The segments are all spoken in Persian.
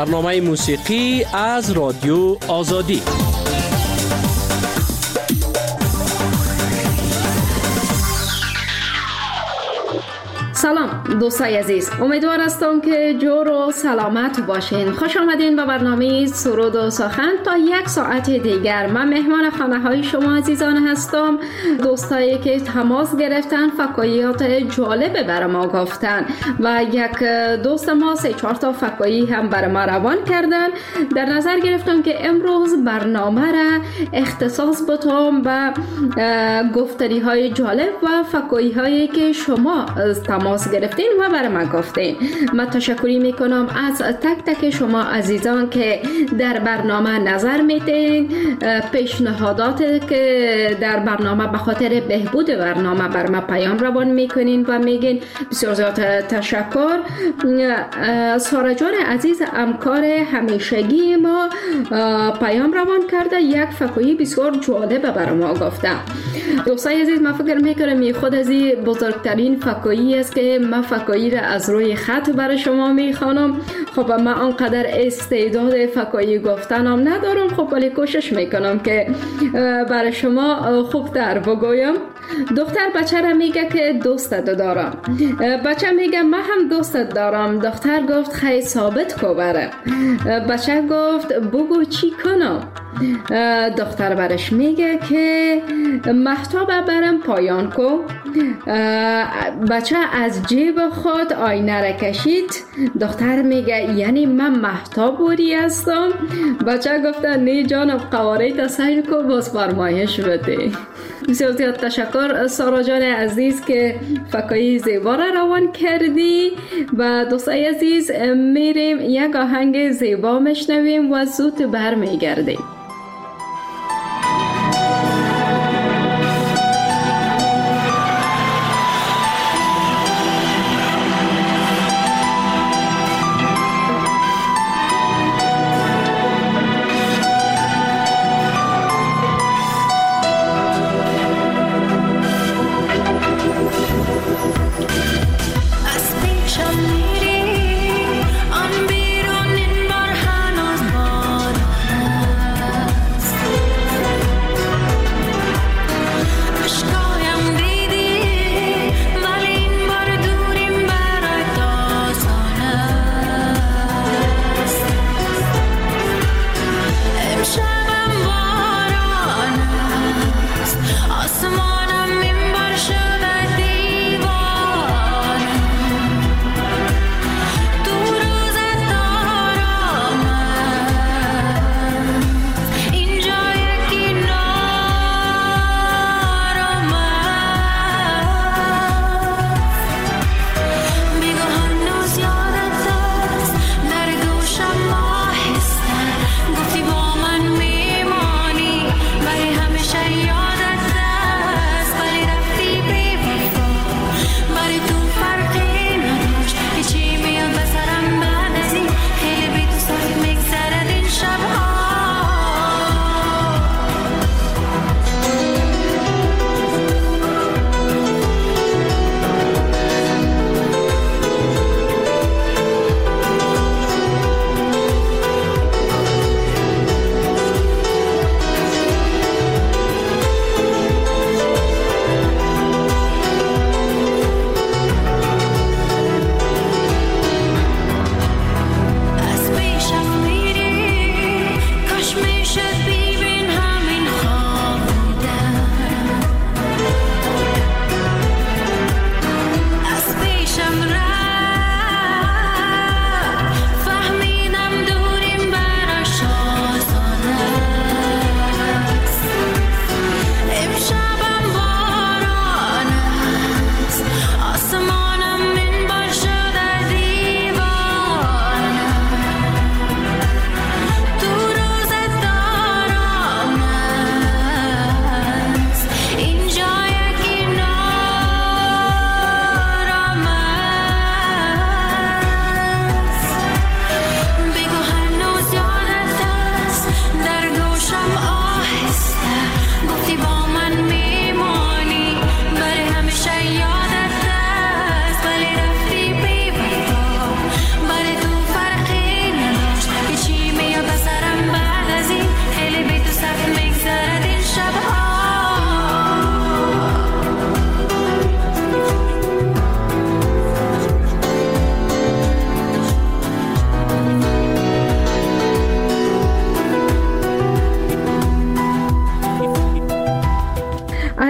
برنامه موسیقی از رادیو آزادی. سلام دوستای عزیز، امیدوار هستم که جور و سلامت باشین. خوش آمدین به برنامه سرود و سخن. تا یک ساعت دیگر من مهمان خانه های شما عزیزان هستم. دوستایی که تماس گرفتن، فکاییات جالب بر ما گفتن و یک دوست ما 3-4 تا فکایی هم بر ما روان کردن. در نظر گرفتم که امروز برنامه را اختصاص بدم به گفتنی های جالب و فکایی هایی که شما تماس گرفتین و برای من گفتین. من تشکری میکنم از تک تک شما عزیزان که در برنامه نظر میدین، پیشنهادات که در برنامه به خاطر بهبود برنامه بر ما پیام روان میکنین و میگین. بسیار زیاد تشکر. سارا جان عزیز همکار همیشگی ما پیام روان کرده، یک فکایی بسیار جالب برای ما گفته. دوستای عزیز، من فکر میکنم خود از این بزرگترین فکایی است که من فکایی را از روی خط برای شما میخوانم. خب من آنقدر استعداد فکایی گفتنم ندارم، خب ولی کوشش میکنم که برای شما خوبتر بگویم. دختر بچه را میگه که دوستت دارم. بچه میگه من هم دوستت دارم. دختر گفت خیلی ثابت کو بره. بچه گفت بگو چی کنم. دختر برش میگه که محتاب برم پایان کو. بچه از جیب خود آینه را کشید. دختر میگه یعنی من محتاب بوری هستم. بچه گفته نه جانم، قواره تسهیل کو، باز فرمایش بده. بسیار زیاد تشکر سارا جان عزیز که فکایی زیبا را روان کردی. و دوستای عزیز، میریم یک آهنگ زیبا مشنویم و زود برمیگردیم.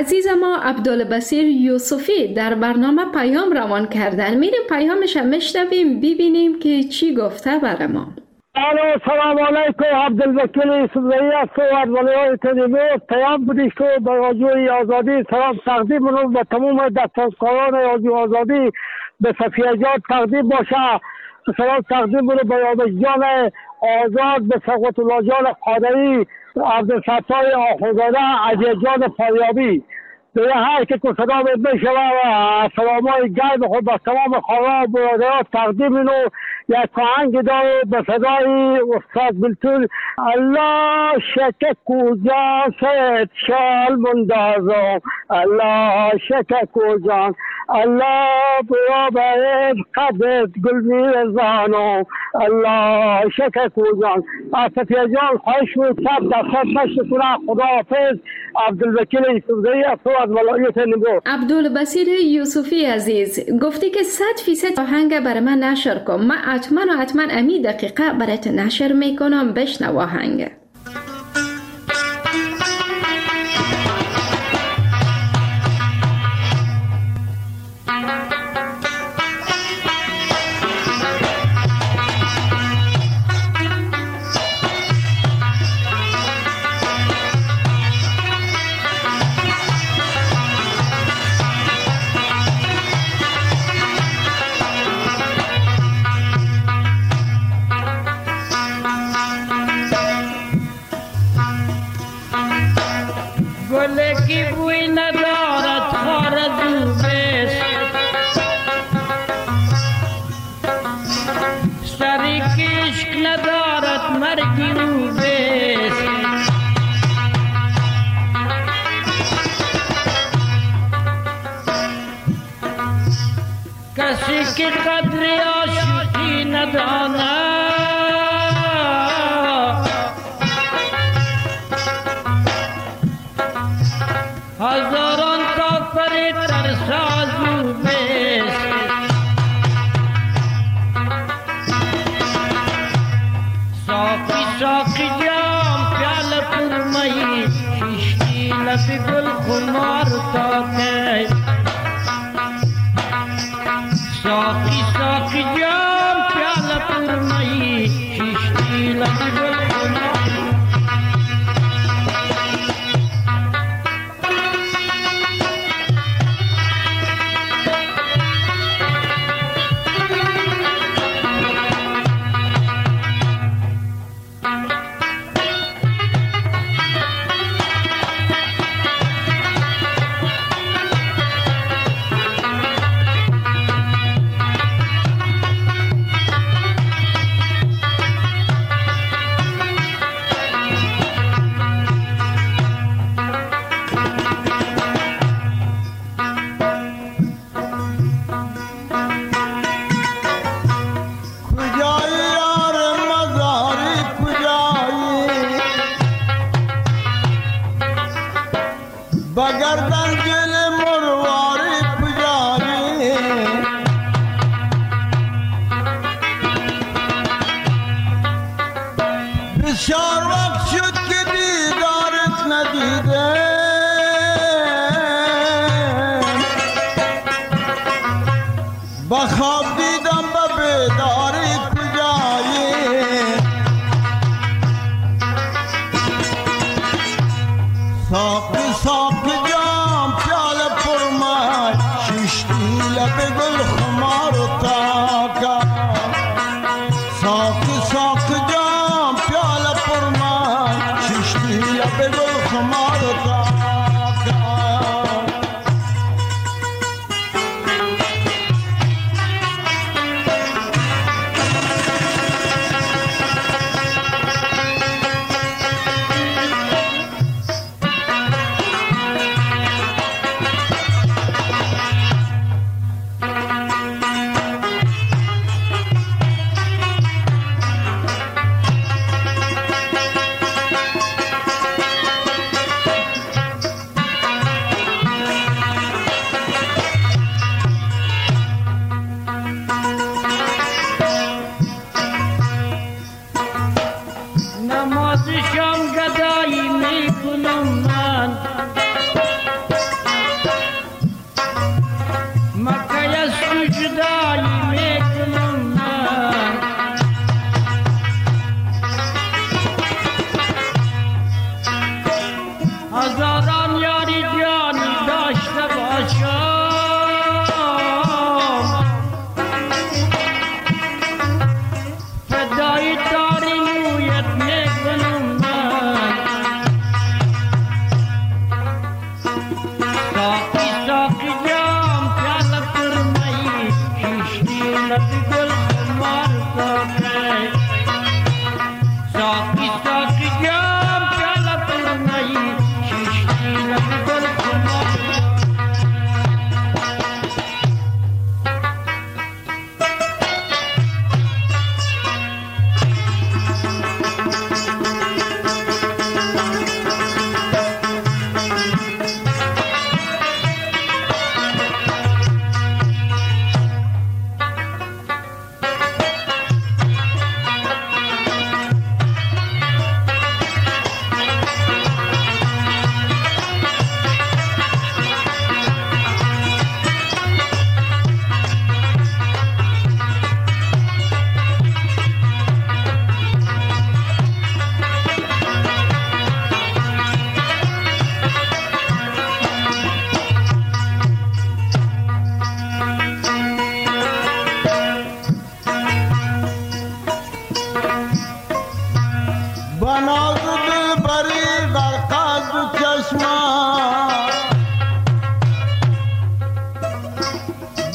عزیز ما عبدالبصیر یوسفی در برنامه پیام روان کردن. میریم پیامش هم میشنویم ببینیم که چی گفته برای ما. سلام علیکم. عبدالوکیل یوسفزئی است و از ولایت تنیمور. پیام بودی که به رادیوی آزادی سلام تقدیم رو به تمام دستورکاران رادیو آزادی به صفیه جان تقدیم باشه. سلام تقدیم رو به یابش جان آزاد، به سقوط الله جان قادری، عبدالستار آخوزاده، عزیز جان فاریابی. به هر که تو صدا بشنوه و سلامای گرم خود به تمام خواهران و برادران تقدیم اینو یک آهنگ داره به صدای استاد بلتون. الله شکک و جان سید شال مندازم، الله شکک و جان، الله برابر قدرت گل میرزانم، الله شکک و جان. صفیه جان خواهش بود سب دفت نشت کنه. خدا حافظ. عبدالوکیل یوسفزئی است از ولایت نمرود. عبدالبصیر یوسفی عزیز گفتی که 100% آهنگ برای من نشر کن. من حتما امی دقیقه برایت نشر میکنم. بشنو آهنگ. کسی که قدر عاشقی نداند هزاران کافر ترساز او بست. ساقی جام پیاله پر می شیشتی لب گل خمار تا کی. ساقی جام پیاله پر می شیشتی لب گل خمار.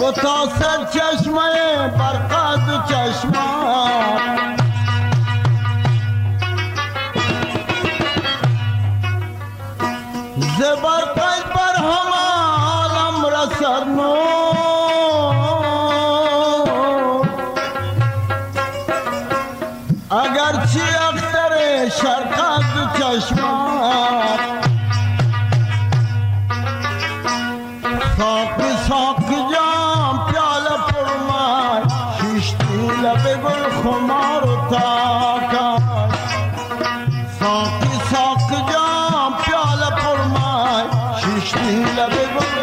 دو تا سر چشمه برقد و چشمه زبر قید بر همه عالم رسد نو اگرچه اختر شرقد و چشمه ساقی ساقی جام پیاله پرمای شیشتی لب گل خمار و تاکای ساقی ساقی جام پیاله پرمای شیشتی لب گل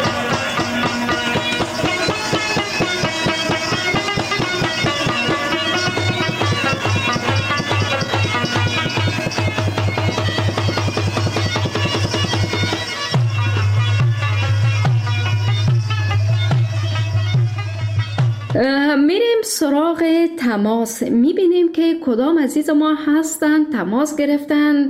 میریم سراغ تماس. میبینیم که کدام عزیز ما هستن تماس گرفتن،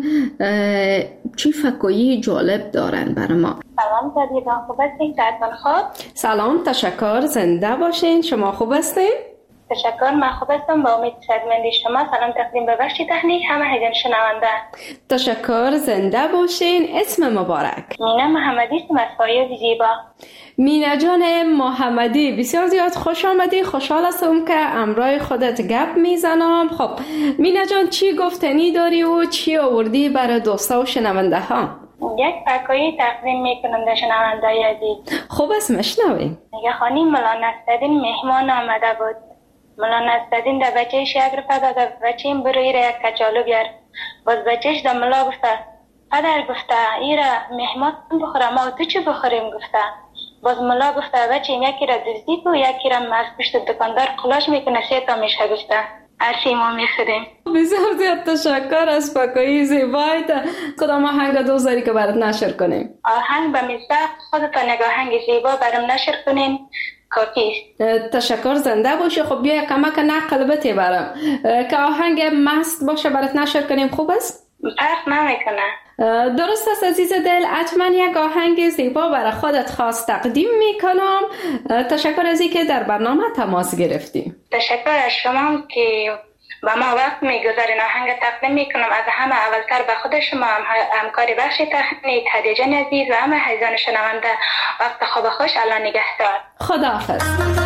چی فکایی جالب دارن برای ما. سلام صدیقان، خوب هستین؟ ساعتان خوب؟ سلام، تشکر، زنده باشین. شما خوب هستین؟ تشکر، من خوب هستم. با امید شادمندی شما. سلام تقدیم به بخش تکنیک همه هیجان شنونده. تشکر، زنده باشین. اسم مبارک؟ مینا محمدی است، از فایز زیبا. مینا جان محمدی، بسیار زیاد خوش آمدی. خوشحال هستم که امرای خودت گپ میزنم. خب مینا جان، چی گفتنی داری و چی آوردی برای دوستا و شنونده ها؟ یک فکایی تقدیم میکنم در شنونده عزیز. خوب است، مشنویم. میگه خانی ملا نصرالدین مهمان آمده بود. ملا نصرالدین در بچهش یک روپه داد. بچه این بروی را یک کچالو بیار. باز بچهش در ملا گفته پدر گفته ایره مهمان بخوره، ما تو چی بخوریم گفته. باز ملا گفته بچه یکی را دزدی و یکی را از پشت دکاندار قلاش میکنه 3 تا میشه گفته. هرچی ما میخوریم. بسیار زیاد تشکر از فکایی زیبایت. کدام آهنگ دوست داری که برات نشر کنیم؟ آهنگ به مصداق خودتان یک آهنگ زیبا برام نشر کنین کافی است. تشکر، زنده باشی. خب بیا کمک نقل بده برام که آهنگ مست باشه برات نشر کنیم. خوب است؟ فرق نمیکنه. درست است عزیز دل، حتما یک آهنگ زیبا برای خودت خاص تقدیم میکنم. تشکر از اینکه در برنامه تماس گرفتی. تشکر از شما که با ما وقت میگذارین. آهنگ تقدیم میکنم از همه اولتر به خود شما همکاری بخش تکنیک هدیه جان عزیز و همه هیجان شنونده. وقت خوب خوش، الله نگهدار. خداحافظ.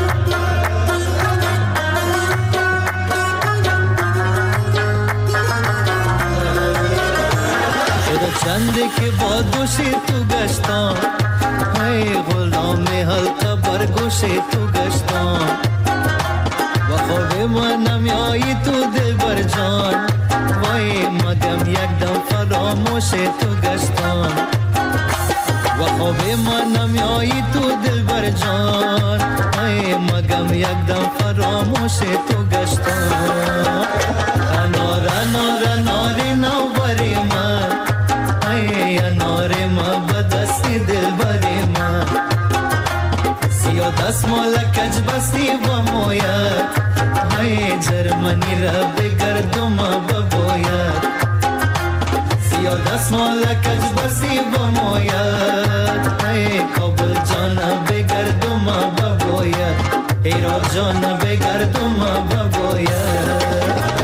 چنده که با دوشی تو گشتم، ای غلام حلقه بر گوشی تو گشتم. و خواب من نمیایی تو دل بر جان، وای مگم یک دم فراموشی تو گشتم. و خواب من نمیایی تو دل بر جان، ای مگم یک دم فراموشی تو گشتم. انار انار اناری نو بری من، ای انار ما بدستی دل بری من. سیاه دستمال کج بستی و موید، ای جرمنی را بگردم بباید. سیاه دستمال کج بستی و موید، ای کابل جان بگردم بباید. ایران جان بگردم بباید.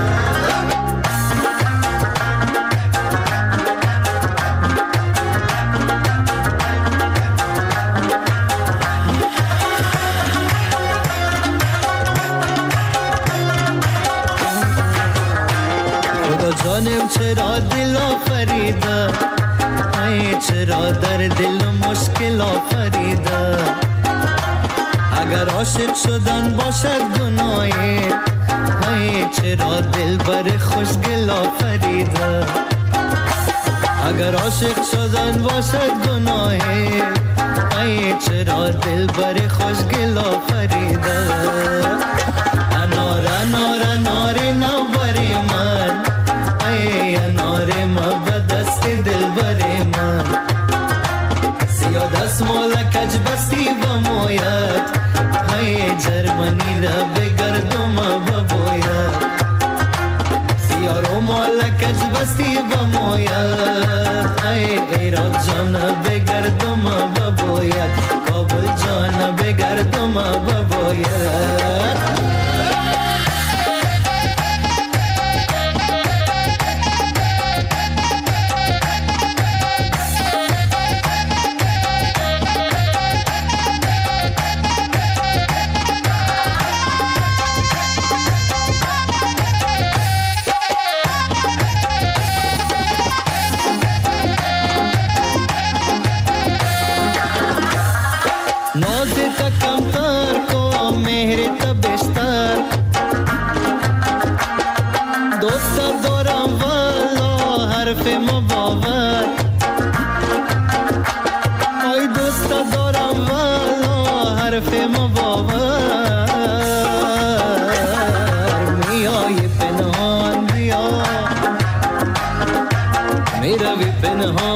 جانم چرا دل آفریده، ای چرا در دل مشکل آفریده. اگر عاشق شدن باشد گناهی، ای چرا دل بر خوشگل آفریده. اگر عاشق شدن باشد گناهی، ای چرا دل بر خوشگل آفریده. انار انار انار نو بری من، ای انار ما بدست دل بری من. سیاه دستمال کج بستی و موید، ای جرمنی را بگردم بباید. سیاه رومال کج بستی و موید، ای ایران جان بگردم بباید. کابل جان بگردم بباید.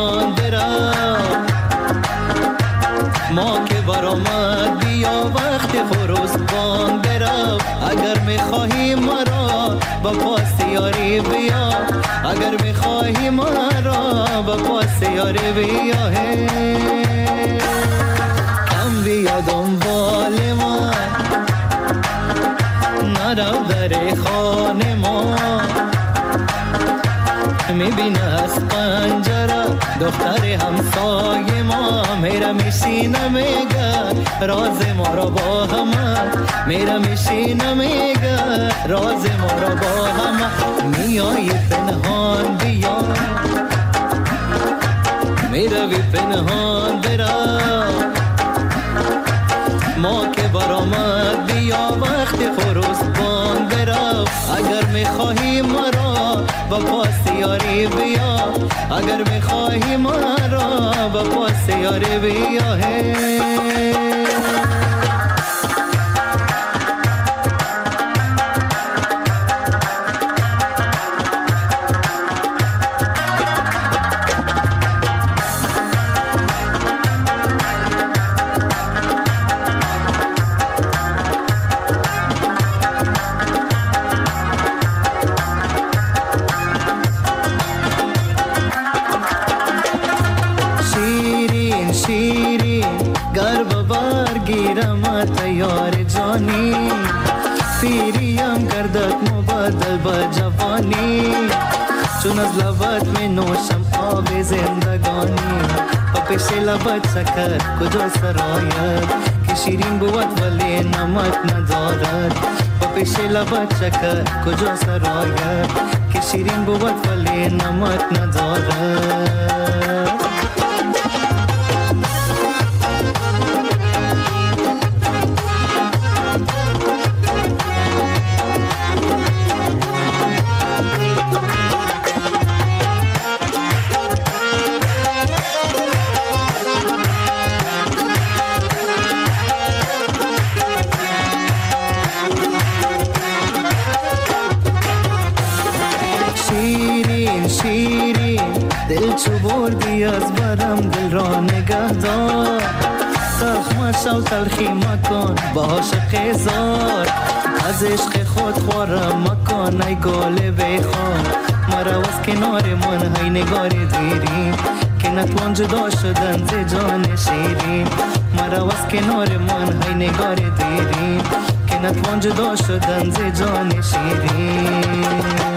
پنهان برم ما که برآمد بیا وقت خروسبان برم اگر میخواهی مرا با پاس یاری بیا اگر میخواهی مرا با پاس یاری بیا کم بیا دنبال من نرو در خانه ما میبینه از پنجره دختر همسایه ما میره میشینه میگه راز ما را با همه میره میشینه میگه راز ما را با همه میای پنهان بیا میره بی پنهان برم ما که برآمد بیا وقت خروسبان برم اگر میخواهی مرا با پاس یاری بیا اگر میخواهی مرا با پاس یاری بیا تیار جانی پیریم کردت مبادل با جوانی چون از لبت می نوشم آب زندگانی و پیش لبت شکر کجا سرایت که شیرین بود ولی نمک ندارد و پیش لبت شکر کجا سرایت که شیرین بود ولی نمک ندارد دل چو بردی از برم دل را نگه دار تخمش و تلخی مکن با عاشق زار از عشق خود خوارم مکن ای گل بخوار مرا از کنار من های نگار دیری که نتوان جدا شدن ز جان شیرین مرا از کنار من های نگار دیری که نتوان جدا شدن ز جان شیرین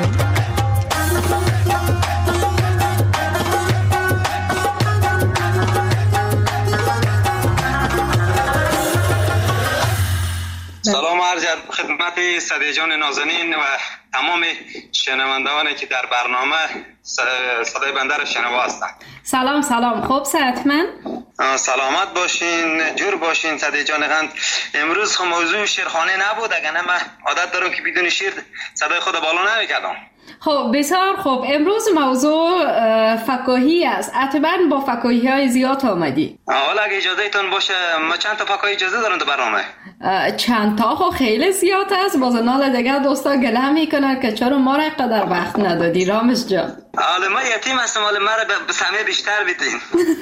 سلام عرض خدمت صدیق جان نازنین و تمام شنوندگانی که در برنامه صدای بنده را شنوا هستند. سلام خوب صحتمند؟ سلامت باشین، جور باشین صدیق جان قند. امروز خب موضوع شیرخانه نبود، اگر نه من عادت دارم که بدون شیر صدای خود بالا نمیکردم. خب بسیار خوب، امروز موضوع فکاهی است. حتما با فکاهی های زیاد آمدی. حالا اگه اجازه تون باشه ما چند تا فکاهی اجازه دارم در برنامه. چند تا خب خیلی زیاد است. باز نال دیگه دوستا گله میکنن که چرا ما را قدر وقت ندادی رامش جان. حالا ما یتیم هستم، حالا ما را به سهمیه بیشتر بدین.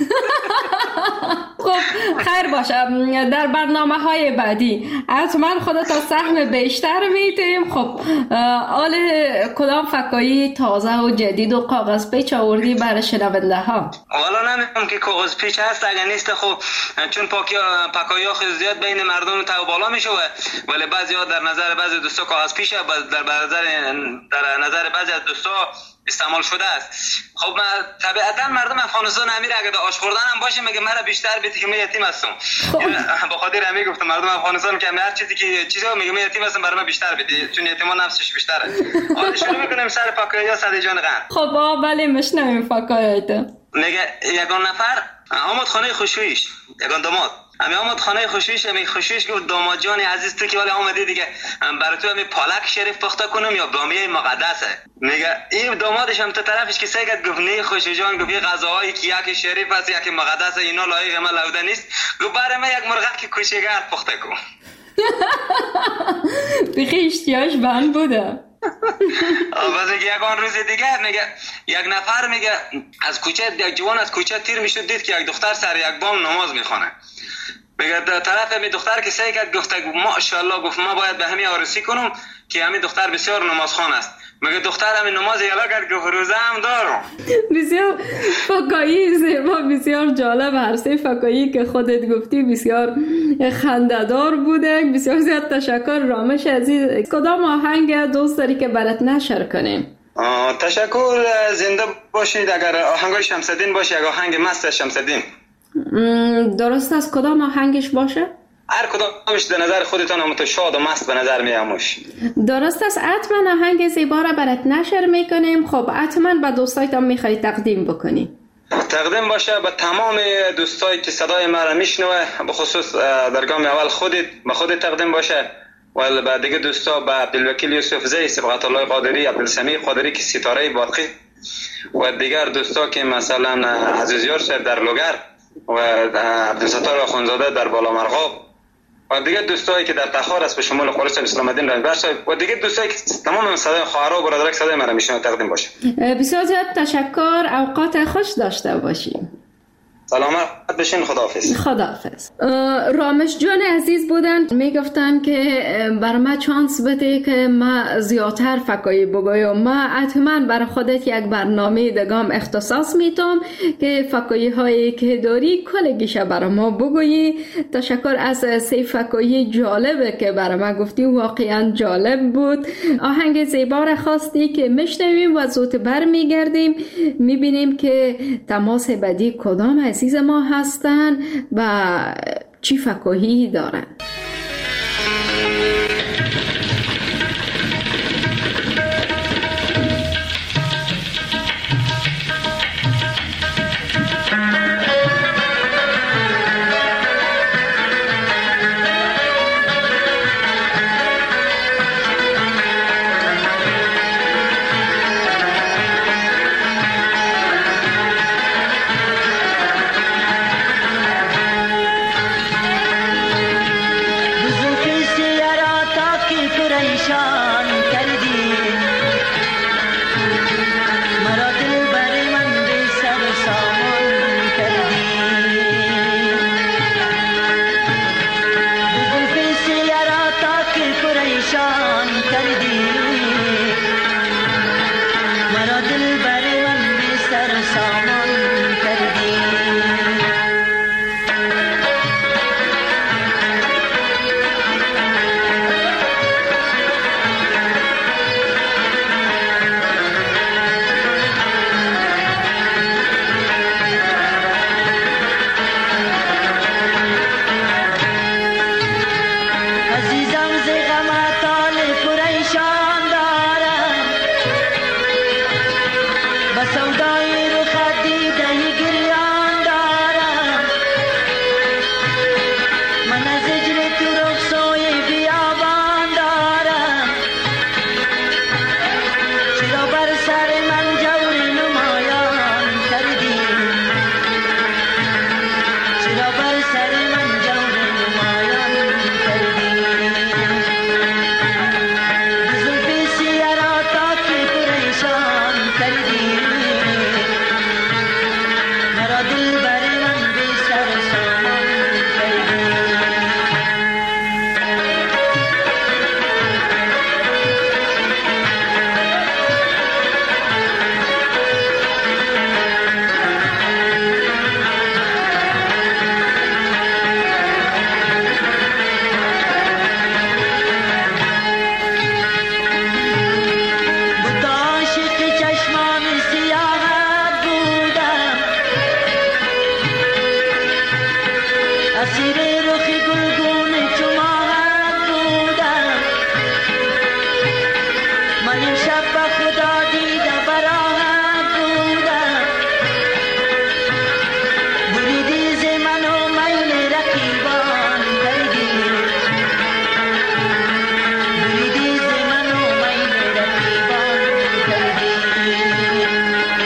خب خیر باشه، در برنامه های بعدی حتما خودت تا سهم بیشتر میدیم. خب حال کدام فکاهی تازه و جدید و کاغذ پیچ آوردی برای شنونده ها؟ والا نمیدونم که کاغذ پیچ هست، اگر نیست خب چون فکاهی ها خیلی زیاد بین مردم تو بالا میشه، ولی بعضی ها در نظر بعضی دوستا کاغذ پیچ، در نظر بعضی از دوستا استعمال شده است. خب طبیعتا مردم افغانستان امیر اگه به آش خوردن هم باشه میگه مرا بیشتر بدی که من یتیم هستم. با خاطر همین گفتم مردم افغانستان که هر چیزی که چیزا میگه من یتیم هستم برام بیشتر بدی، چون یتیمان نفسش بیشتره. حالا شروع میکنیم سر فکاهی ها صدیق جان قند. خب بله میشنویم فکاهی. میگه یگان نفر آمد خانه خوشویش، یگان داماد امی آمد خانه خوشویش، امی خوشویش گفت داماد جان عزیز تو که ولی آمدی دیگه برای تو امی پالک شریف پخته کنم یا بامیه مقدسه. میگه این دامادش هم تو طرفش که سگت گفت نه خوشی جان، گفت غذاهایی که یک شریف است یک مقدس اینا لایق من لوده نیست، گفت برای من یک مرغک که کوچیک‌تر پخته کن. بخی اشتیاش بند بوده. باز یگان روز دیگه میگه یک نفر میگه از کوچه، یک جوان از کوچه تیر میشد، دید که یک دختر سر یک بام نماز میخونه. میگه در طرف می دختر که سعی کرد، گفت ماشاءالله، گفت ما باید به همین آرسی کنم که همین دختر بسیار نمازخوان است. میگه دختر همین نماز یلا کرد، گفت روزه هم دارم. بسیار فکایی زیبا، بسیار جالب. عرصه فکایی که خودت گفتی بسیار خنده‌دار بوده. بسیار زیاد تشکر رامش عزیز. کدام آهنگ دوست داری که برات نشر کنیم؟ تشکر، زنده باشید. اگر آهنگ شمس‌الدین باشه، یک آهنگ مست شمس‌الدین. درست است، کدام آهنگش باشه؟ هر کدامش در نظر خودتان هم شاد و مست به نظر میاموش. درست است، حتما آهنگ زیبا را برات نشر میکنیم. خب حتما به دوستایتان میخوای تقدیم بکنی؟ تقدیم باشه به تمام دوستایی که صدای ما را میشنوه، به خصوص در گام اول خودت، به خودت تقدیم باشه و به دیگه دوستا، به عبدالوکیل یوسف زی، صبغت الله قادری، عبدالسمیع قادری که ستاره باقی و دیگر دوستا که مثلا عزیزیار صاحب در لوگر و عبدالستار آخوندزاده در بالا مرغاب و دیگر دوستایی که در تخار است، به شمول قاری صاحب، اسلام الدین رنجبر صاحب و دیگر دوستایی که تمام صدای خواهرها و برادرک صدای من را میشنوه تقدیم باشه. بسیار زیاد تشکر، اوقات خوش داشته باشیم. سلامت بشین، خداحافظ. خداحافظ. رامش جان عزیز بودن، میگفتن که بر ما چانس بده که ما زیادتر فکایی بگویم. ما حتما بر خودت یک برنامه دگام اختصاص میتم که فکایی هایی که داری کلگیشه بر ما بگویی. تشکر از سی فکایی جالبه که بر ما گفتی، واقعا جالب بود. آهنگ زیبا را خواستی که میشنویم و زود بر میگردیم، میبینیم که تماس بعدی کدام عزیز ما هستن و چی فکاهی دارن.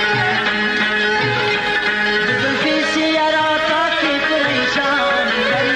Shine.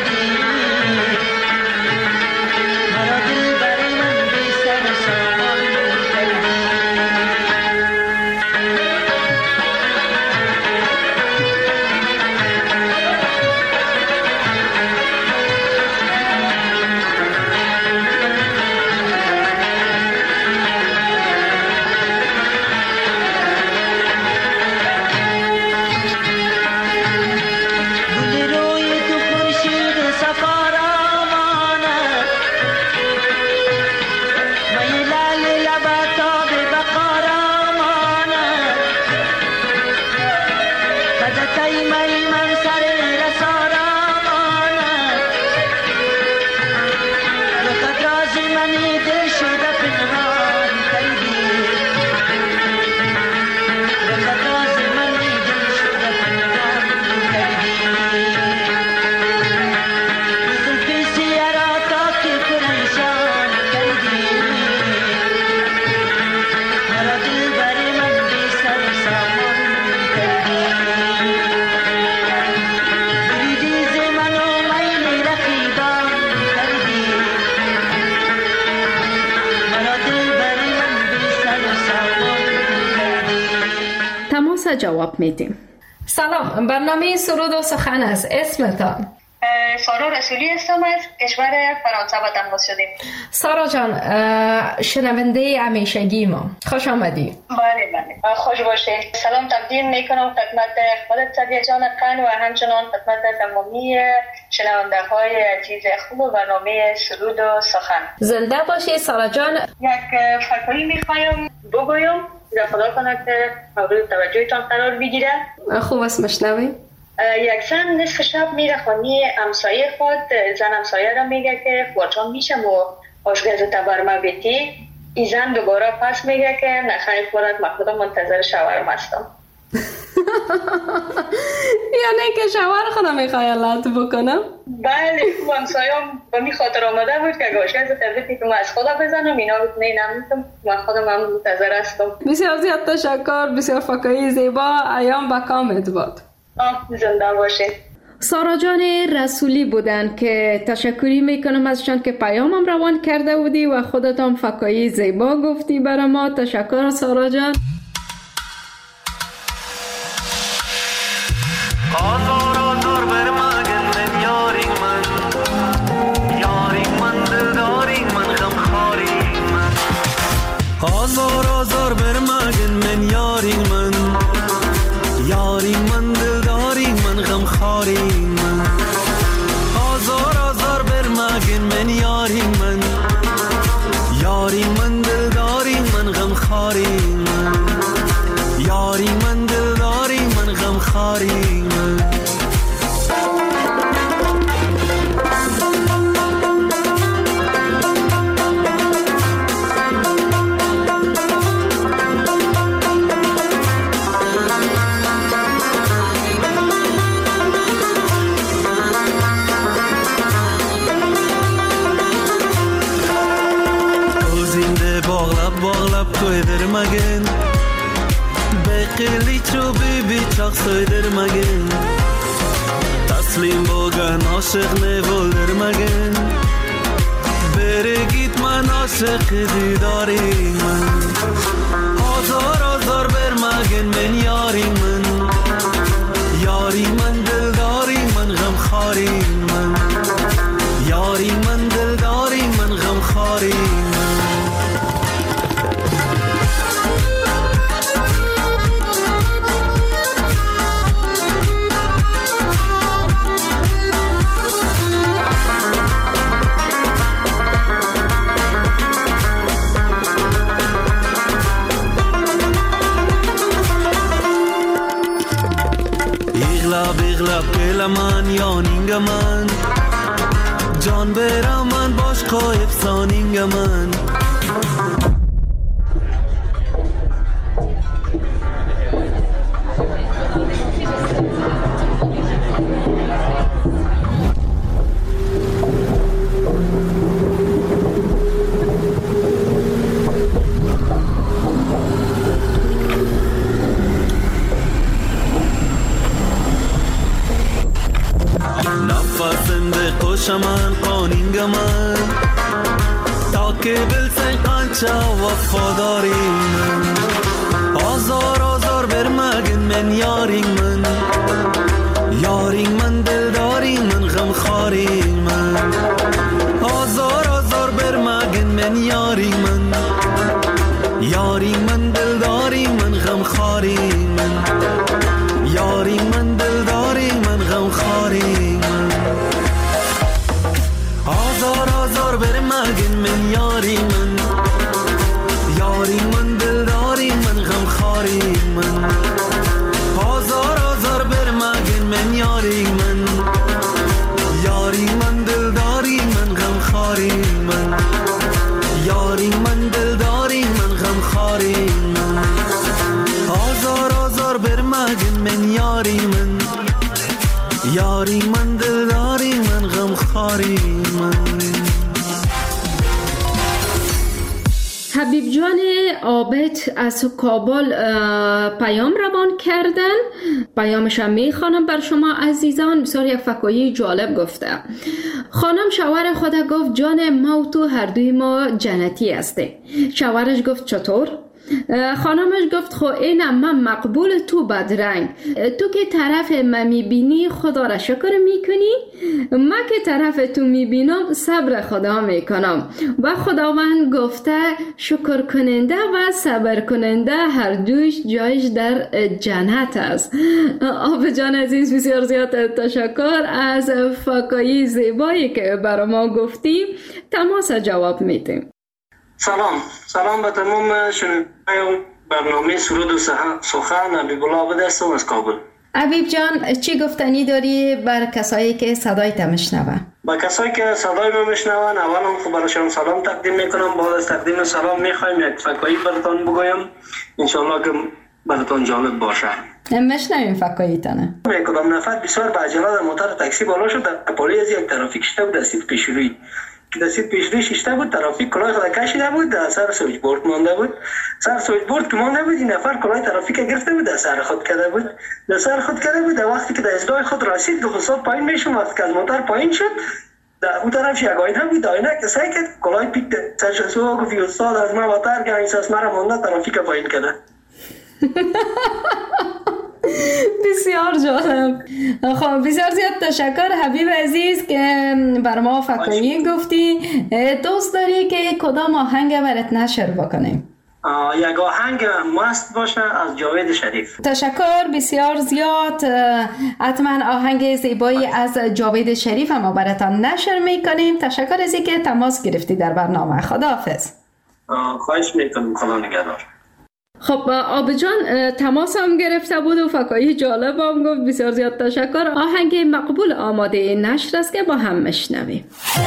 جواب میدیم. سلام، برنامه سرود و سخن است. اسمتان؟ سارا رسولی هستم، از کشور فرانسه به تماس شدیم. سارا جان، شنونده همیشگی ما، خوش آمدی. بله خوش باشید. سلام تقدیم میکنم خدمت خودت سعدیه جان قن و همچنان خدمت تمامی شنونده های عزیز خوب برنامه سرود و سخن. زنده باشی سارا جان. یک فکری میخوایم بگویم، در خدا کنه که مورد توجهتان قرار بگیره. خوب است، مشنویم. یک زن نصف شب میره خانه همسایه خود. زن همسایه را میگه که خواهرجان میشم و آشگازت برما بیتی. این زن دوباره پس میگه که نخیر خورد، من خودم منتظر شوهرم هستم. یعنی که شوهر خودم میخوای لط بکنم؟ بله، خوب همسایه‌ام به می خاطر آمده بود که آشگازت بیتی که من از خدا بزنم. اینا بود نمیتونم، من خودم هم منتظر هستم. بسیار زیاد تشکر، بسیار فکایی زیبا، ایام با کامت باد. زنده باشید. سارا جان رسولی بودن که تشکری میکنم ازشان که پیامم روان کرده بودی و خودت هم فکایی زیبا گفتی برای ما. تشکر سارا جان. آزار برمگن من یاری من، یاری من دلداری من غم خاری من. آزار برمگن من یاری من، یاری من دلداری من غم خاری من. یاری من دلداری من غم خاری من. Söylermegen Bekeli çobi biçak söylermegen Taslim bogan aşık ne voldermegen Bere gitman aşık didari man. Azar vermegen men yari man, yari man dildari man gam khari man. Yari man dildari man gam khari man. Belaman yoningaman Can beraman boshqa efsoningaman. Shaman qoningaman ta ke bilsen qancha vafodoriman. Azar bermagin men yoringman, yoringman dildoringman g'amxoringman. Azar bermagin men yoringman, yoringman dildoringman g'amxoringman. Yoringman dildoringman g'amxoringman. Azar vermegin men yari man, yari man dildari man gam khari man. Azar vermegin men yari man, yari man dildari man gam khari man. Yari man dildari man gam khari man. Azar vermegin men yari man, yari man dildari man gam khari man. حبیب جان عابد از کابل پیام روان کردن. پیامشم میخوانم بر شما عزیزان. بسیار یک فکایی جالب گفته. خانم شوهر خود گفت جان ما و تو هر دوی ما جنتی هسته. شوهرش گفت چطور؟ خانمش گفت خو اینم من مقبول تو بدرنگ، تو که طرف من میبینی خدا را شکر میکنی، من که طرف تو میبینم صبر خدا میکنم و خداوند گفته شکر کننده و صبر کننده هر دوش جایش در جنت است. آب جان عزیز بسیار زیاد تشکر از فکایی زیبایی که برای ما گفتی. تماس جواب میدیم. سلام به تمام شنوندگان برنامه سرود و سخن. حبیب الله بدستم از کابل. حبیب جان چی گفتنی داری بر کسایی که صدای تا میشنون؟ با کسایی که صدای ما میشنون اولا خب براشون سلام تقدیم میکنم. بعد از تقدیم سلام میخوایم یک فکایی براتون بگویم، انشالله که براتون جالب باشه. میشنویم فکایی تانه. کدام نفر بسیار با عجله در موتور تاکسی بالا شد، در پالی از یک ترافیک شده بود، دستید پیشروی که دستید پیشروی شیشته بود، ترافیک کلاه خود کشیده بود، در سر سویچ بورد مانده بود. سر سویچ بورد که مانده بود، این نفر کلاه ترافیک گرفته بود، در سر خود کرده بود. در وقتی که در ایستگاه خود رسید دو پایین میشون، وقتی که از موتور پایین شد در اون طرف یک آینه بود، آینه که سعی کرد کلاه پیک سرش سو گفت استاد از من واتر که اینساس مرا مانده ترافیک پایین کرده. بسیار جالب. خب بسیار زیاد تشکر حبیب عزیز که بر ما فکایی گفتی. دوست داری که کدام آهنگ برات نشر بکنیم؟ یک آهنگ مست باشه از جاوید شریف. تشکر بسیار زیاد. حتما آهنگ زیبایی از جاوید شریف ما براتان نشر میکنیم. تشکر از اینکه تماس گرفتی در برنامه. خداحافظ. خواهش میکنم. خدا نگهدار. خب آب جان تماس هم گرفته بود و فکایی جالب هم گفت. بسیار زیاد تشکر. آهنگ مقبول آماده نشر است که با هم میشنویم.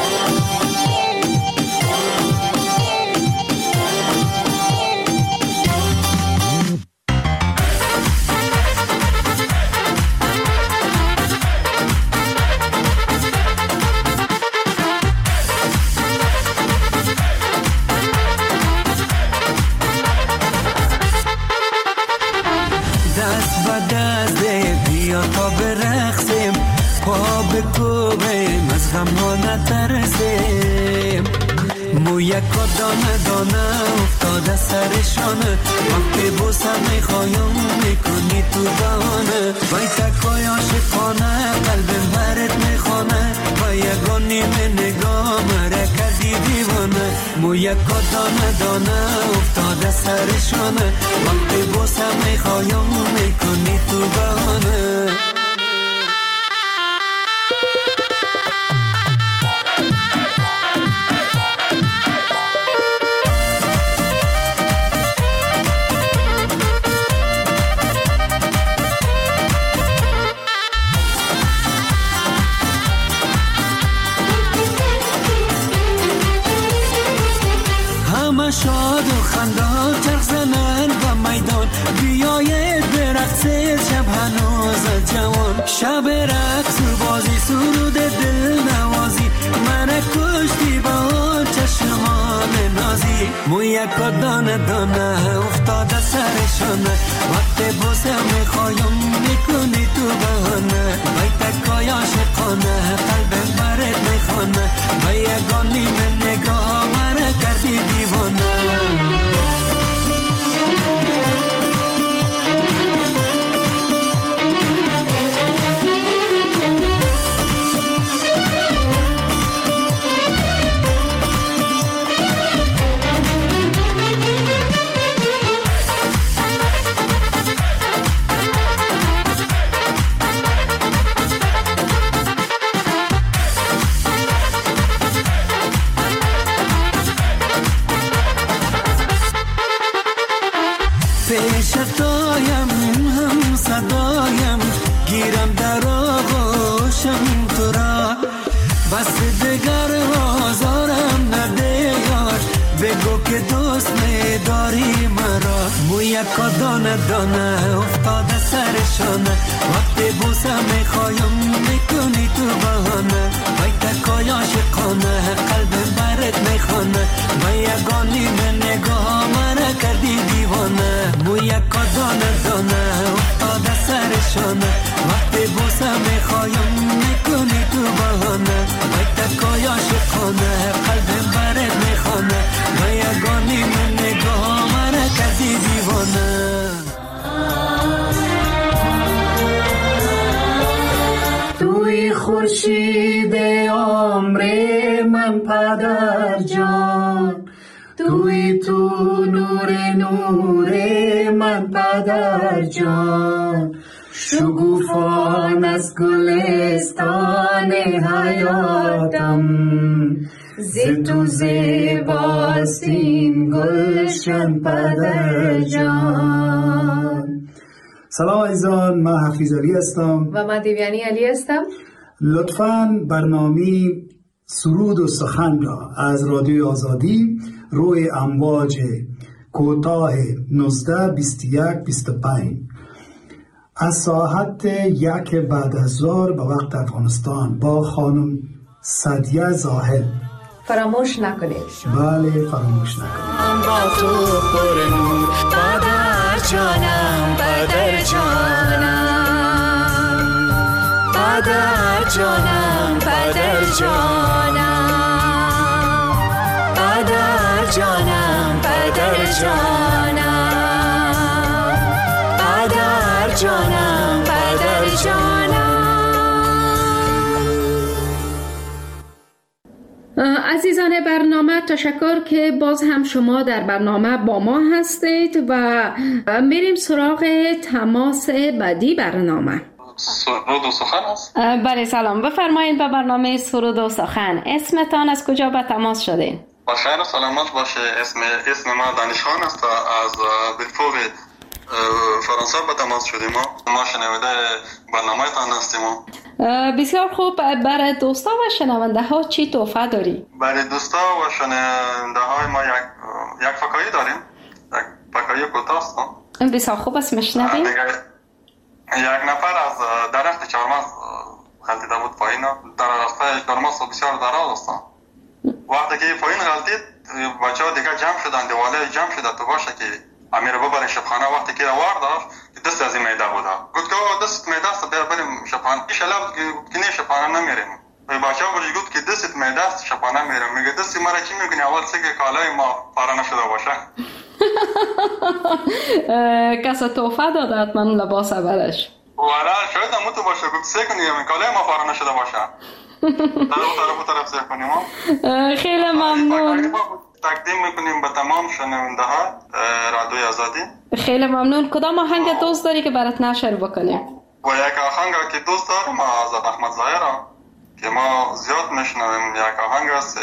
مویکا دانه دانه افتاده سرشانه، وقتی بوسم میخوایم میکنی تو بهانه، وای تکای عاشقانه قلبم برات میخوانه، و یگانی من نگاه مره کردی دیوانه. مویکا دانه دانه افتاده سرشانه، وقتی بوسم میخوایم میکنی تو بهانه. شاد و خندان چرخ زنن و میدان، بیاید برقصید شب هنوز جوان، شب رقص و بازی سرود دل نوازی، من کشتی با آن چشمان نازی. مویکا دانه دانه افتاده سرشانه، وقت بوسه میخوایم میکنی تو بهانه، وای تکای عاشقانه قلبم برات میخوانه، و یگانی من نگاه مره کردی دیوانه. پیشتایم هم صدایم گیرم در آغوشم تو را، بس دگر آزارم نده یار، بگو که دوست نداری مرا. مویکا دانه دانه افتاده سرشانه، وقتی بوسه میخوایم میکنی تو بهانه، وای تکای عاشقانه قلبم برات میخوانه، و یگانی من نگاه مره کردی دیوانه. مویکا دانه دانه افتاده سرشانه، وقتی بوسه میخوایم میکنی تو بهانه، وای تکای عاشقانه قلبم برات میخوانه، و یگانی من نگاه مره کردی توی خورشید عمر من پدر جان، توی تو نور من پدر جان، شگوفان از گلستان حیاتم، ز تو زیباست این گلشن پدر جان. سلام عزیزان، من حفیظ علی هستم و من دیویانی علی هستم. لطفاً برنامه سرود و سخن را از رادیوی آزادی روی امواج کوتاه 19 21 25 از ساعت 1 بعد از ظهر به وقت افغانستان با خانم سعدیه زاهد فراموش نکنید. بله، فراموش نکنید. با تو پر نور پدر جانم، پدر جانم، پدر جانم، پدر جانم، پدر جانم، پدر جانم، پدر جانم، پدر جانم. عزیزان برنامه، تشکر که باز هم شما در برنامه با ما هستید و میریم سراغ تماس بعدی برنامه. سرود و سخن است؟ بله سلام، بفرمایید به برنامه سرود و سخن. اسمتان از کجا به تماس شدین؟ بخیر و سلامت باشه. اسم ما دانشخان است. از بلفور فرانسه به تماس شدیم. ما شنونده برنامه تان هستیم. بسیار خوب. برای دوستا و شنونده ها چی تحفه داری؟ برای دوستا و شنونده های ما یک فکایی داریم. یک فکایی کوتاه است. بسیار خوب است، میشنویم. یک نفر از درخت چهارمغز غلطیده بود پایین. درخت چهارمغز بسیار دراز است. وقتی که پایین غلطید، بچه‌ها دیگه جمع شدن، دیواله جمع شده تو باشه که امیر ببرین شبخانه. وقتی که روار داشت دست از این میده بوده، گفت که دست میده است بیا بریم شبخانه. این شلاب که نه شبخانه نمیریم. بچه‌ها برش گفت که دست میده است شبخانه میریم. میگه دستی مرا چی میکنی؟ اول سه که کالای ما پاره نشده باشه. کس تحفه داده حتما لباس اولش. والا شاید هم تو باشه. گفت سه کنیم کالای ما پاره نشده باشه. طرف سه کنیم. خیلی ممنون. تقدیم میکنیم به تمام شنونده ها رادیوی آزادی. خیلی ممنون. کدام آهنگ دوست داری که برات نشر بکنیم؟ و یک آهنگ که دوست دارم از احمد ظاهر که ما زیاد میشنویم. یک آهنگ است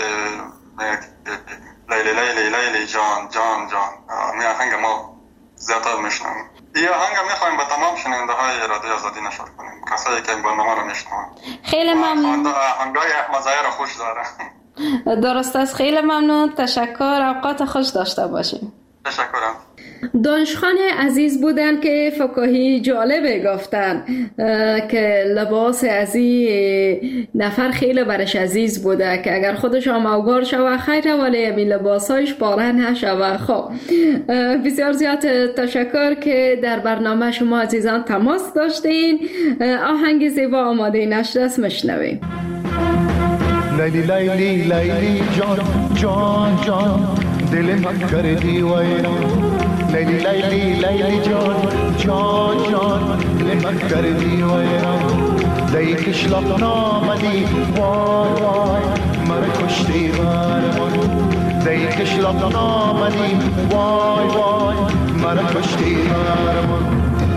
لیلی لیلی لیلی جان جان جان. این آهنگ ما زیاد میشنویم. این آهنگ میخوایم به تمام شنونده های رادیوی آزادی نشر کنیم، کسایی که این برنامه رو میشنوند. خیلی ممنون. آهنگای احمد ظاهر خوش داره. درست است. خیلی ممنون. تشکر. اوقات خوش داشته باشیم. تشکرم. دانشخان عزیز بودن که فکاهی جالبه گفتن که لباس از این نفر خیلی برش عزیز بوده که اگر خودش آموگار شوه خیره، ولی همین لباسایش پاره نشوه. خب بسیار زیاد تشکر که در برنامه شما عزیزان تماس داشتین. آهنگ زیبا آماده نشر است، میشنویم. لیلی لیلی لیلی جان جان جان دل من کردی ویران. لیلی لیلی لیلی جان جان جان دل من کردی ویران. دی کشلاق نامدی وای وای مرا کشتی برمان. دی کشلاق نامدی وای وای مرا کشتی برمان.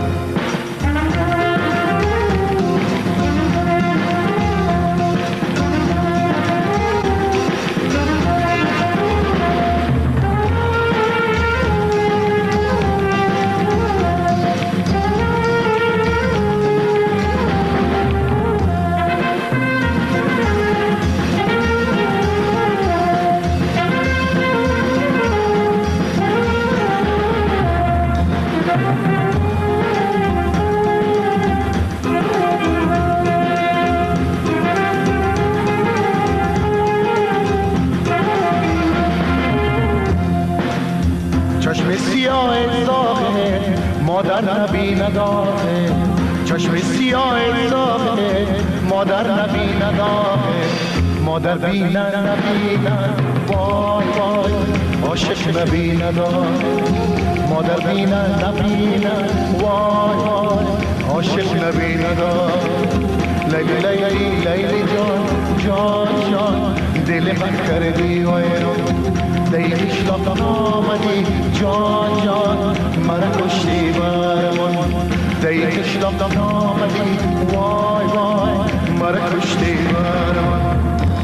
چشم سیاه زاغه مادر نبی نداره. چشم سیاه زاغه مادر نبی نداره. مادر بینن نبینن وای وای عاشق نبی نداره. مادر بینن نبینن وای وای عاشق نبی نداره. لیلی لیلی لیلی جان جان جان دل من کردی ویران لیلی شلاب آمدی جان جان مرا کشتی برمان لیلی شلاب آمدی وای وای مرا کشتی برمان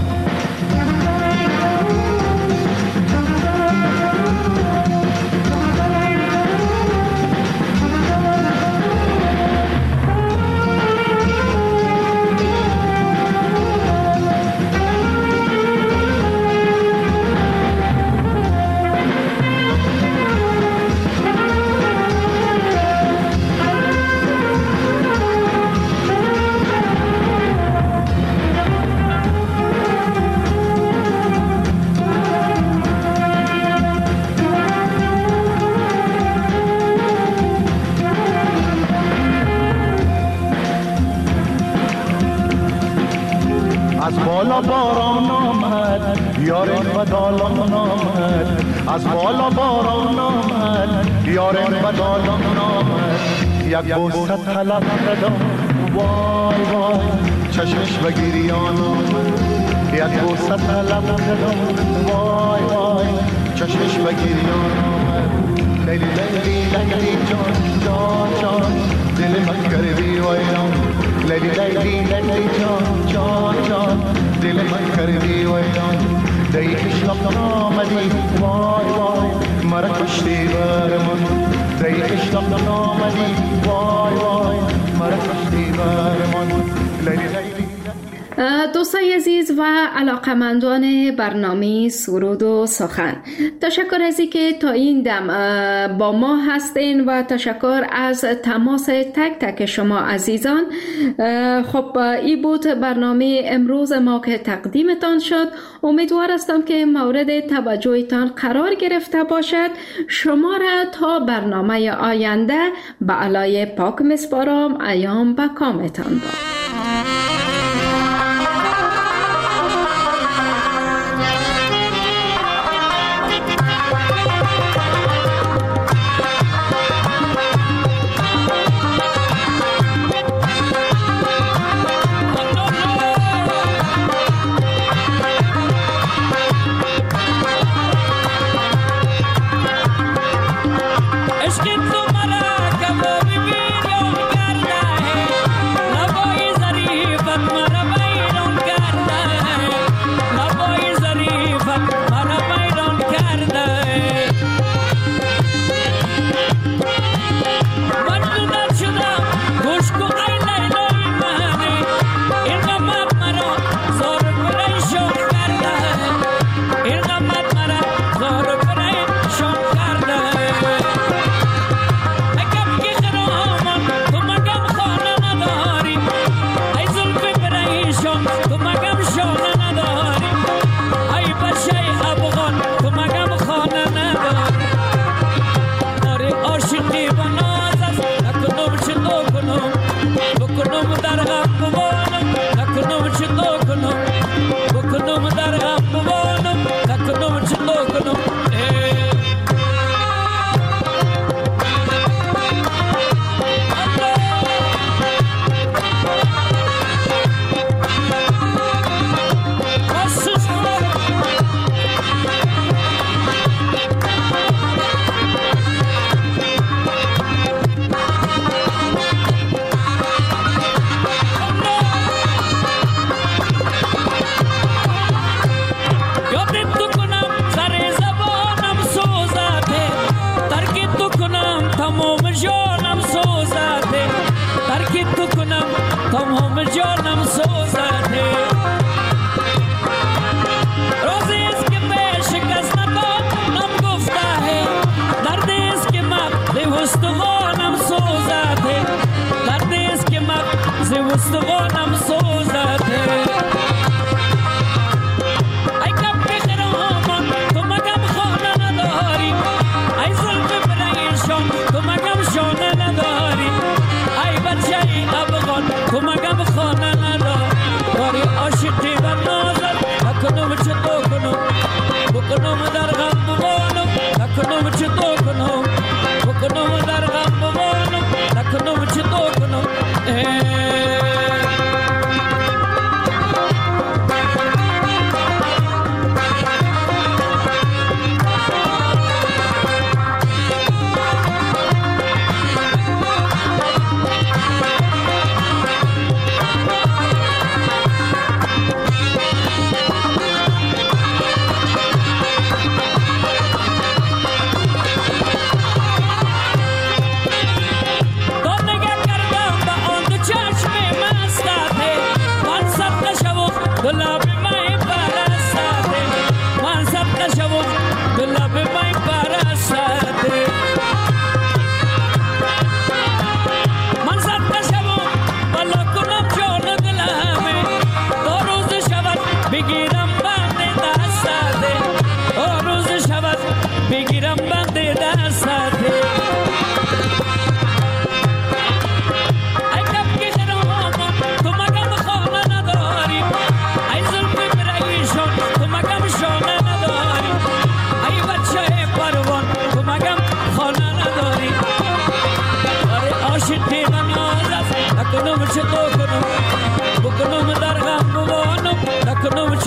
بالا باران آمد یار بدالان آمد از بالا باران آمد یار بدالان آمد یک بوسه طلب کردم وای وای چشمش به گریان آمد یک بوسه طلب کردم وای وای چشمش به گریان آمد لیلی لیلی لیلی جان جان جان دل من کردی ویران لیلی لیلی لیلی جان جان جان دل من کردی ویران دیگه شلاب آمدی وای وای مرا کشتی برمان دیگه شلاب آمدی وای وای مرا کشتی برمان لیلی لیلی. دوستای عزیز و علاقمندان برنامه سرود و سخن، تشکر از اینکه تا این دم با ما هستین و تشکر از تماس تک تک شما عزیزان. خب این بود برنامه امروز ما که تقدیمتان شد. امیدوار هستم که مورد توجهتان قرار گرفته باشد. شما را تا برنامه آینده به علای پاک مسپارم. ایام به کامتان باد.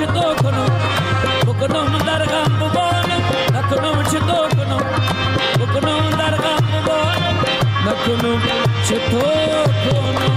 چطور کنم بکنم در غم ببانم نکنم چطور کنم بکنم در غم ببانم نکنم چطور کنم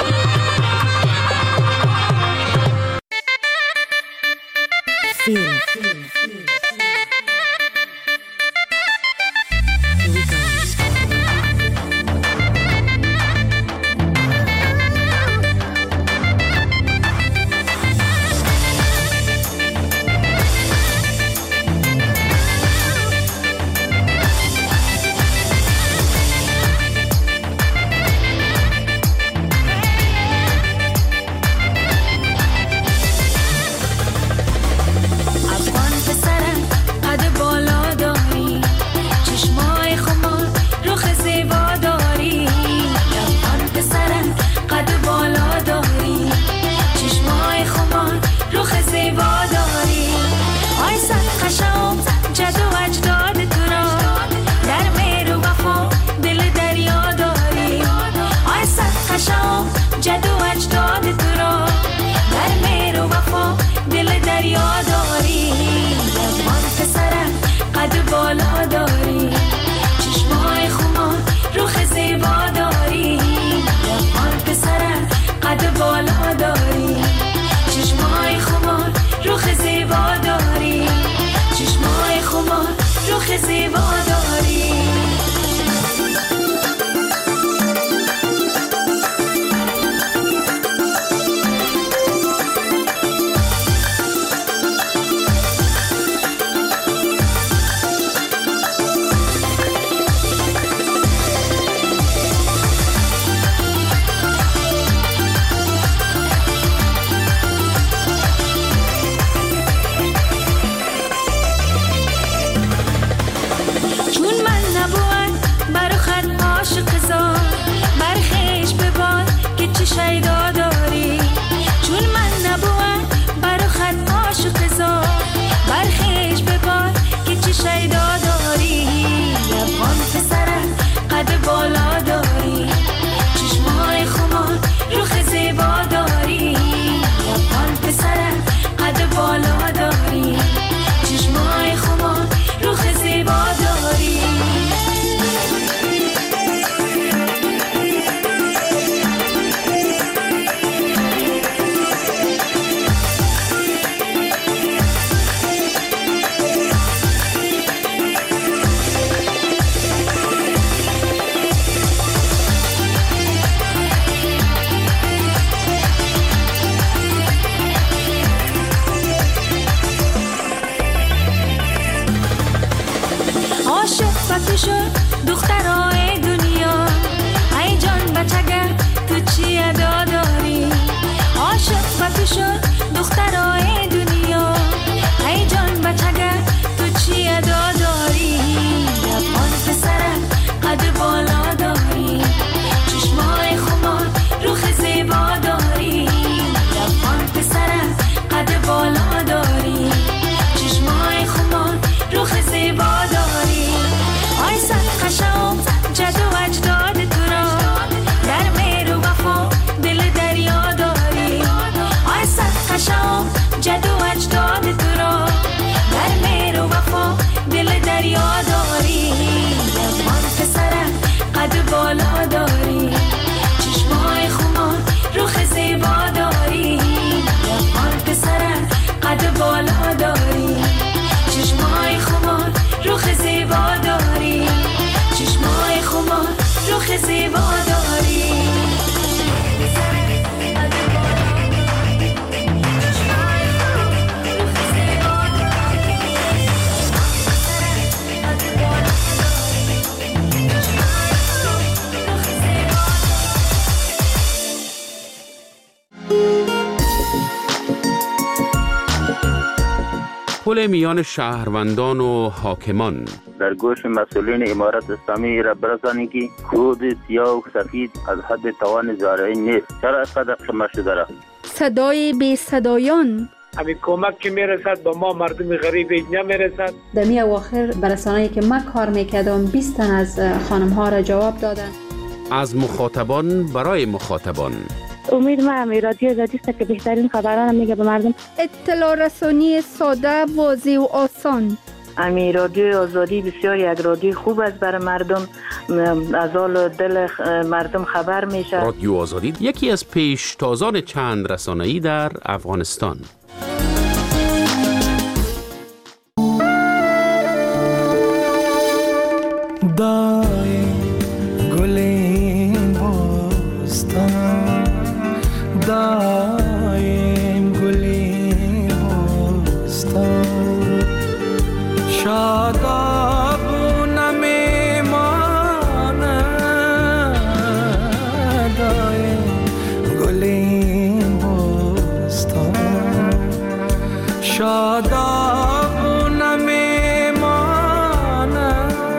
پل میان شهروندان و حاکمان. در گوش مسئولین امارت اسلامی را برسانید که کود سیاه و سفید از حد توان زارعین نیست. چرا اینقدر شما شده را؟ صدای بی صدایان. همین کمک که میرسد به ما مردم غریب نمیرسد. دمی اواخر برسانه‌ای که من کار میکردم 20 تن از خانم ها را جواب دادن. از مخاطبان برای مخاطبان. امید ما رادیو آزادی است که بهترین خبران میگه به مردم. اطلاع رسانی ساده، واضح و آسان. رادیو آزادی بسیار یک رادیو خوب است برای مردم، از حال دل مردم خبر میشه. رادیو آزادی یکی از پیشتازان چند رسانه‌ای در افغانستان. دای گلین بستان، دایم گلین بستان، شادابونه میمانه، دایم گلین بستان، شادابونه میمانه،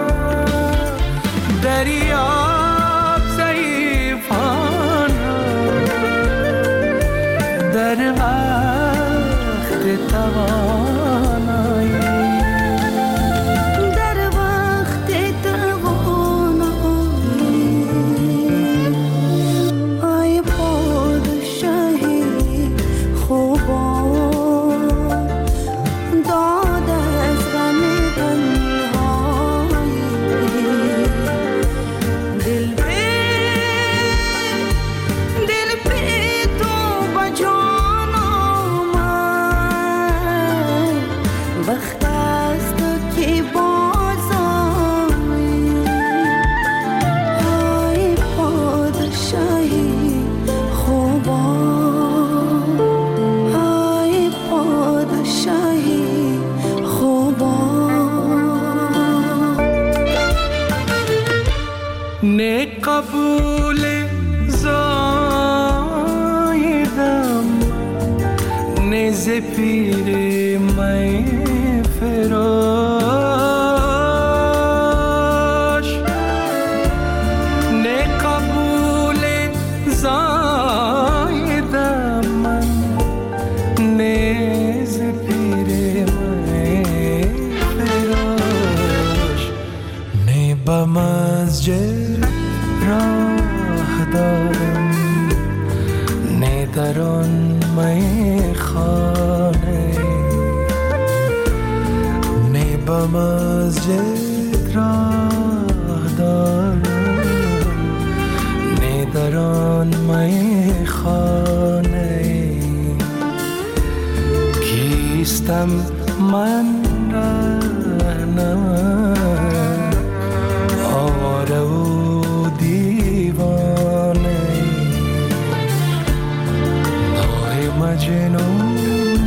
دریاب ضعیفانه در وقت توانایی، در وقت توانایی، ای پادشاهی خوبان، داد از غم تنهایی، دل به تو با جان آمد، وقت است که باز آیی، ای پادشاهی خوبان، ای پادشاهی خوبان. نه قبول زایدم، نه ز پیر می فراش، نه قبول زایدم من، نه ز پیر می فراش، نه به مسجد راه دارم، نه در آن میخانه، نه به مسجد راه دارم، نه در آن میخانه، کیستم من رهنمون آواره و دیوانه، نوح مجنون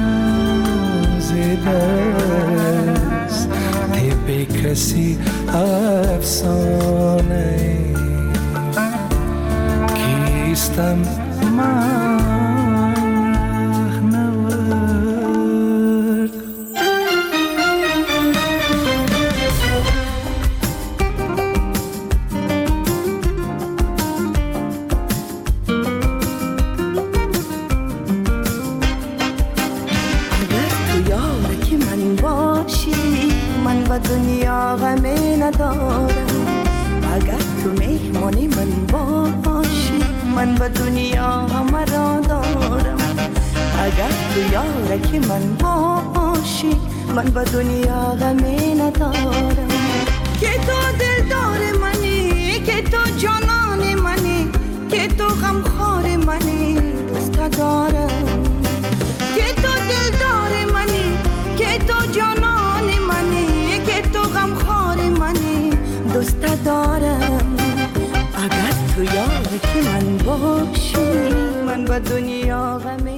زده است، به کسی افسانه، کیستم من رهنورد. دنیا غمی ندارم، اگر تو مهمانی من باشی، من به دنیا همه را دارم، اگر تو یارکی من باشی، من به دنیا غمی ندارم، که تو دلدار منی، که تو جانان منی، که تو غمخوار منی، دوست دارم، که تو دلدار منی، که تو جانان منی، که تو غمخوار منی، دوست دارم، اگر تو یار که من باشی، من به دنیا غمی